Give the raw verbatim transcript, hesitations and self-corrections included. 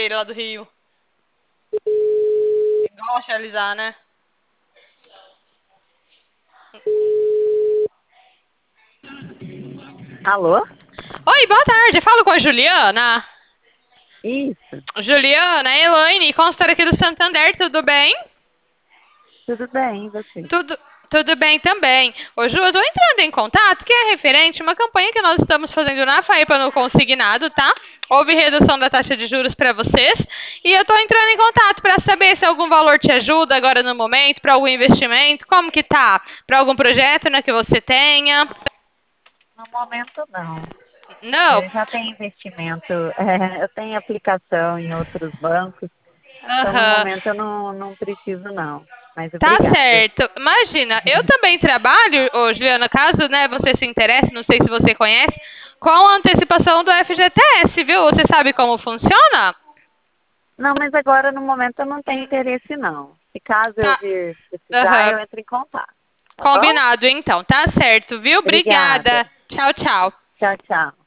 lá do Rio. Igual a Realizar, né? Alô? Oi, boa tarde. Falo com a Juliana. Isso, Juliana, Elaine, consultora aqui do Santander, tudo bem? tudo bem, e você? Tudo, tudo bem também. Ô, Ju, eu tô entrando em contato, que é referente a uma campanha que nós estamos fazendo na FAIPA no consignado, tá? Houve redução da taxa de juros para vocês e eu tô entrando em contato para saber se algum valor te ajuda agora no momento, para algum investimento, como que tá? Para algum projeto, né, que você tenha? No momento, não. Não? Eu já tenho investimento, é, eu tenho aplicação em outros bancos, então no Aham. momento eu não, não preciso, não. Mas Tá obrigada. certo. Imagina, eu também trabalho, ô, Juliana, caso, né, você se interesse, não sei se você conhece, com a antecipação do F G T S, viu? Você sabe como funciona? Não, mas agora no momento eu não tenho interesse, não. Se caso eu Tá. vir precisar, Aham. eu entro em contato, tá bom? Combinado, então. Tá certo, viu? Obrigada. Obrigada. Tchau, tchau. Tchau, tchau.